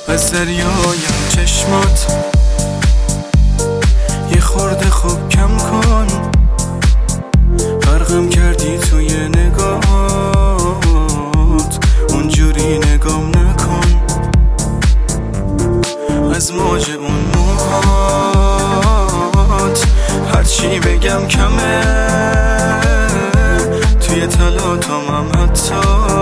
از دریایم چشمات، یه خورده خوب کم کن. غرقم کردی توی نگاهات، اونجوری نگام نکن. از موج اون موهات هرچی بگم کمه، توی تلاطمم حتی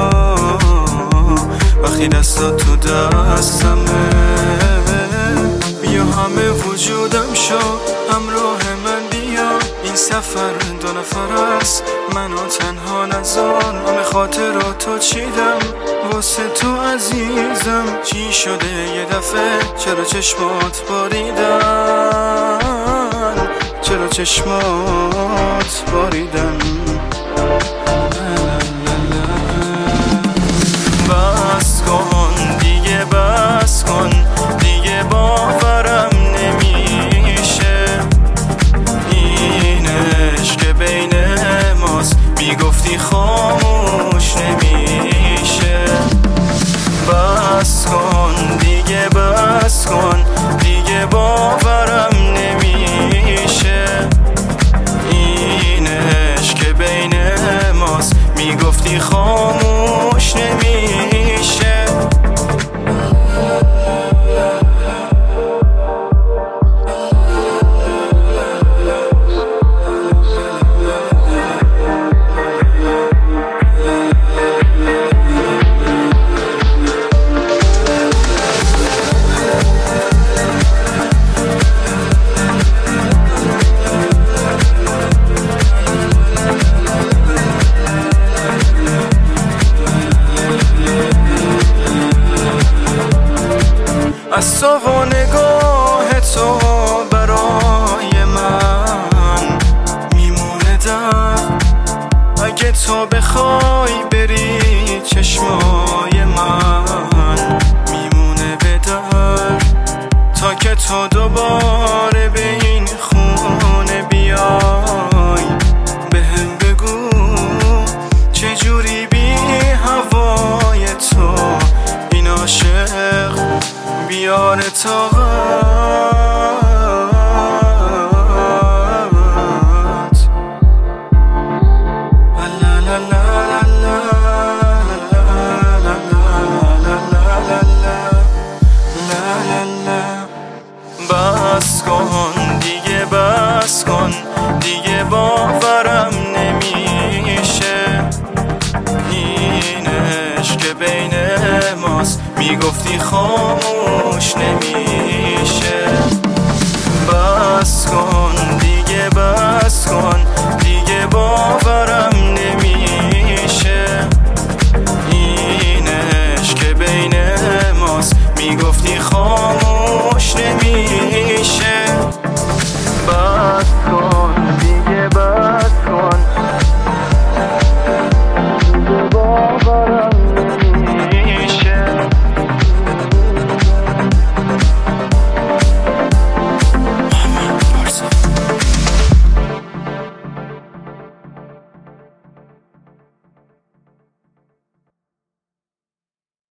وقتی دستات تو دستمه. بیا همه وجودم شو، همراه من بیا. این سفر دو نفر است، منو تنها نذار. همه خاطراتو چیدم واسه تو عزیزم. چی شده یه دفعه؟ چرا چشمات باریدن؟ چرا چشمات باریدن؟ بس کن دیگه، بس کن دیگه، باورم نمیشه این عشق که بین ماست. میگفتی خاموش نمیشه. بس کن دیگه، بس کن دیگه، باورم نمیشه این عشق که بین ماست. میگفتی خاموش نمیشه. از تو و نگاه تو برای من میمونه در. اگه تو بخوای بری چشمای من میمونه به در. تا که تو دوباره به این خونه بیای، بهم بگو چجوری بی هوای تو این عاشق بیاره طاقت. لا لا لا لا لا. بس کن دیگه، بس کن دیگه، باورم نمیشه این عشق که بین ماست. میگفتی خاموش نمیشه. بس کن دیگه، بس کن